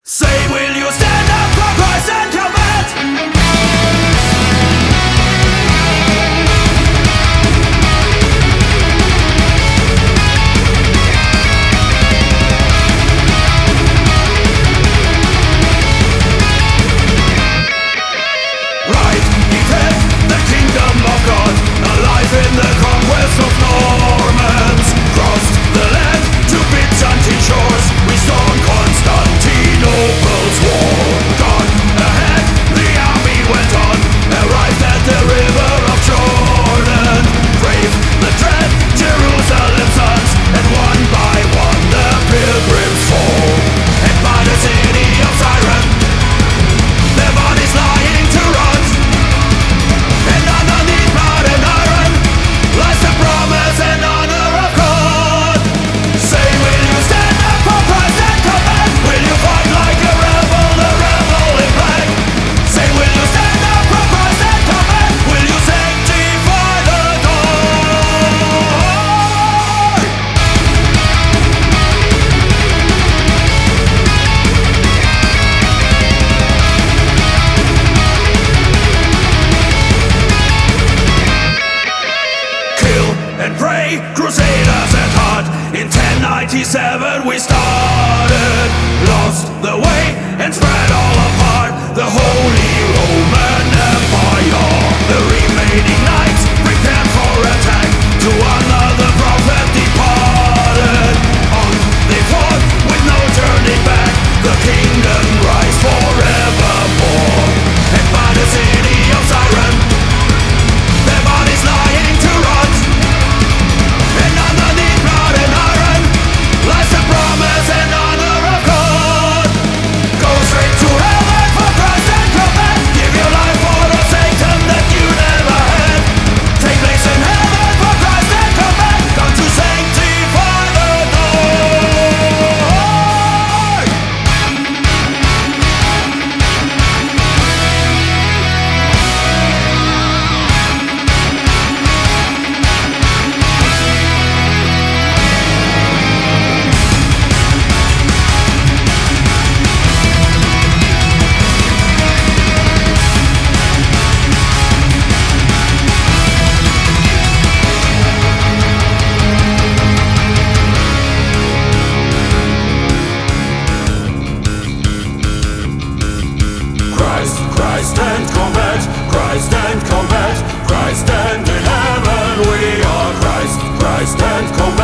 Say, will you stand up for Christ and combat? Right, defend the kingdom of God, alive in the conquest of Normans. Crossed the land to Byzantine shores, we stormed Constantinople's war. Gone ahead, the army went on, arrived at the river of Jordan. Brave the dread Jerusalem's sons, and one by one the pilgrims fall. And by the city of Siren, their bodies lying to rot, and underneath blood and iron lies the promise and honor of God. Say, will you stand up for Christ and combat? Will you fight like a rebel, the rebel in black? Say, will you stand up for Christ and combat? Will you sanctify the dawn? Kill and pray, crusaders at heart. In 1097 we started, lost the way and spread all apart the Holy Roman Empire. The remaining knights prepared for attack, to another prophet departed. On they fought with no turning back, the kingdom rise forevermore. And by the city of Siren, their bodies lying to rot, and underneath blood and iron lies the promise and honor of God. Go straight to heaven for Christ and combat. Give your life for the Satan that you never had. Take place in heaven for Christ and combat. Come to sanctify the dawn. Christ and combat, Christ and combat, Christ and in heaven we are Christ and combat.